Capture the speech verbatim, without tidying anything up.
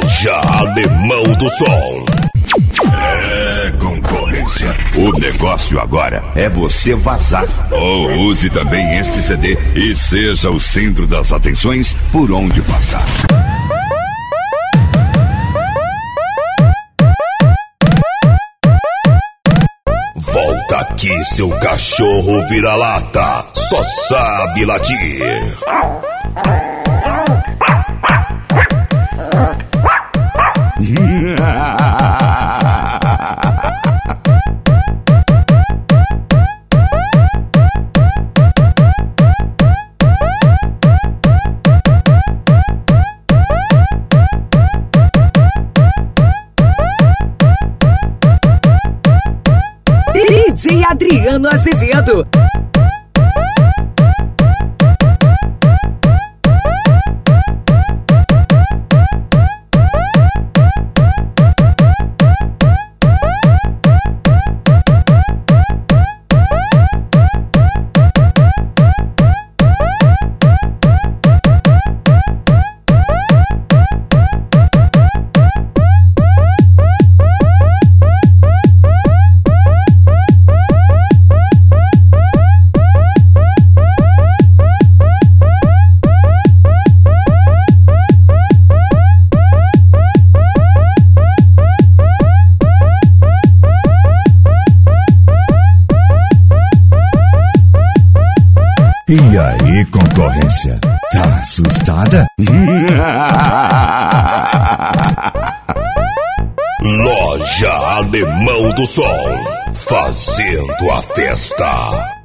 Loja Alemão do Som. É concorrência. O negócio agora é você vazar. Ou use também este C D e seja o centro das atenções por onde passar. Volta aqui, seu cachorro vira-lata, só sabe latir. D J Adriano Azevedo. E aí, concorrência? Tá assustada? Loja Alemão do Som, fazendo a festa.